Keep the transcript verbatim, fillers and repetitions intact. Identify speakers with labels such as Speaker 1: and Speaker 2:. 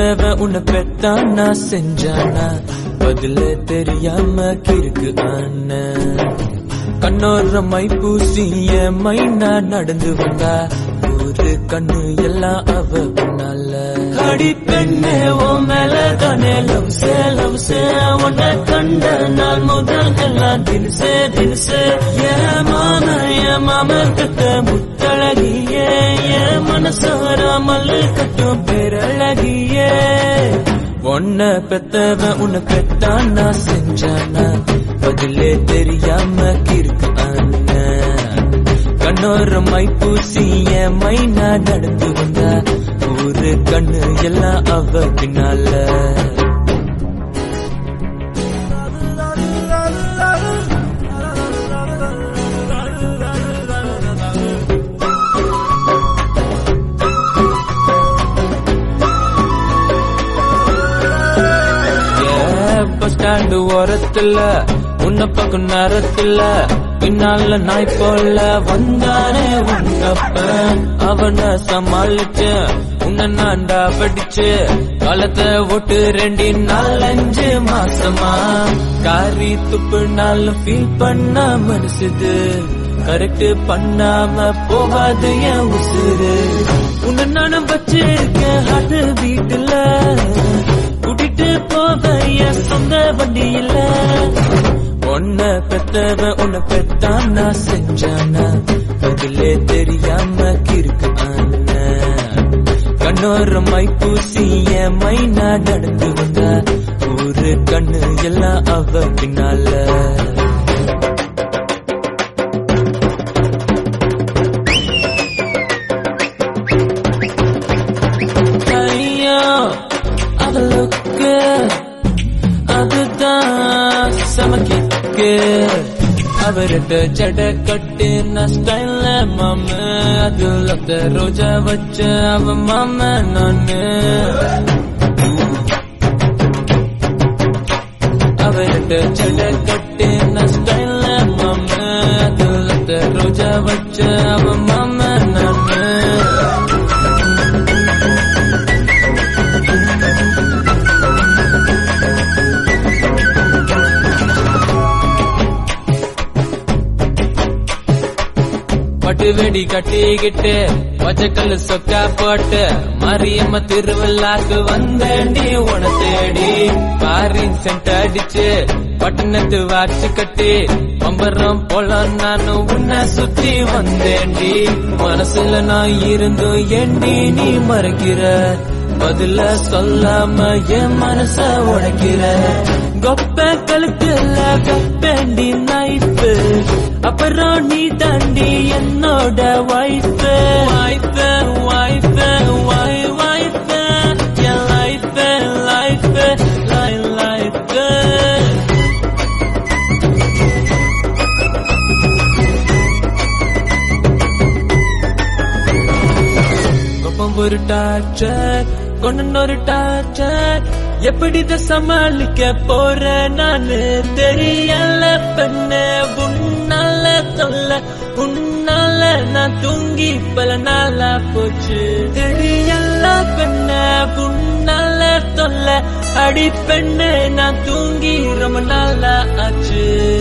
Speaker 1: பெத்தவன் உன்னை பெத்தானா செஞ்சானா பதில தெரியாம கிறுக்கு ஆன கண்ணோர மை பூசிய மைனா நடந்து வந்தா ஒரு கண்ணு எல்லாம் அவ பின்னால அடி பெண்ணே ஓ மேல தானே லவ் சே லவ் சே உன்னை கண்ட நாள் முதல் எல்லாம் தினசே தினசே ஏன் மாம ஏன் மாம கட்ட முத்தழகியே ஏன் மனசார மல்லு கட்டும் பேரழகியே உன்னை பெத்தவன் உன்னை பெத்தானா செஞ்சானா பதிலே தெரியாம கிறுக்கு ஆன கண்ணோர மை பூசிய மைனா நடந்து வந்தா ஒரு கண்ணு எல்லாம் அவ பின்னால பஸ் ஸ்டாண்டு ஓரத்துல உன்ன பக்கம் நேரத்துல பின்னால நாய் போல வந்தானே உன்னப்பன் அவனை சமாளிச்சு உன்ன நான்டா படிச்சு காலத்தை ஓட்டு ரெண்டு நாலஞ்சு மாசமா காரி துப்பு நாள் ஃபீல் பண்ண மனசுது கரெக்ட் பண்ணாம போகாது என் உசுறு உன்ன நானும் வச்சிருக்கேன் அது வீட்டுல கூட்டிட்டு போக என் சொந்த வண்டி இல்ல உன்னை பெத்தவன் உன்னை பெத்தானா செஞ்சானா பதிலே தெரியாம கிறுக்கு ஆன கண்ணோர மை பூசிய மைனா நடந்து வந்தா ஒரு கண்ணு எல்லாம் அவ பின்னால அவளுக்கு அதுதான் சமக்கிக்கு அவர்கிட்ட ஜட கட்டு நான் ஸ்டைல மாம அதுல ரோஜா வச்ச அவ மாம நானு அவர்கிட்ட ஜட கட்டு நான் ஸ்டைல மாம அதுல ரோஜா வச்ச அவ மாம நானு பட்டு வெடி கட்டிக்கிட்டு பச்சைக்கல்லு சொக்கா போட்டு மாரியம்ம திருவிழாக்கு வந்தேண்டி உன தேடி பாரின் சென்ட் அடிச்சு பட்டணத்து வாட்சி கட்டி பம்பரம் போல நானும் உன்னை சுத்தி வந்தேண்டி மனசுல நான் இருந்தும் ஏண்டி நீ மறைக்கிற பதில சொல்லாம என் மனச உடைக்கிற கொப்ப கழுத்துல கப்பேண்டி நைப்பு அப்புறம் நீ தாண்டி என்னோட வாய்ப்பு வாய்ப்பு வாய்ப்பு வாய் வாய்ப்பு என் லைஃப் லைஃப் லைஃப் லைஃப் கொப்பம் ஒரு டார்ச்சர் கொண்டு ஒரு டார்ச்சர் எப்படிதான் சமாளிக்க போற நானு தெரியல பெண்ணு உன்னால தொல்ல உன்னால நான் தூங்கி பல நாளா போச்சு தெரியல பெண்ணு உன்னால தொல்ல அடி பெண்ணு நான் தூங்கி ரொம்ப நாளா ஆச்சு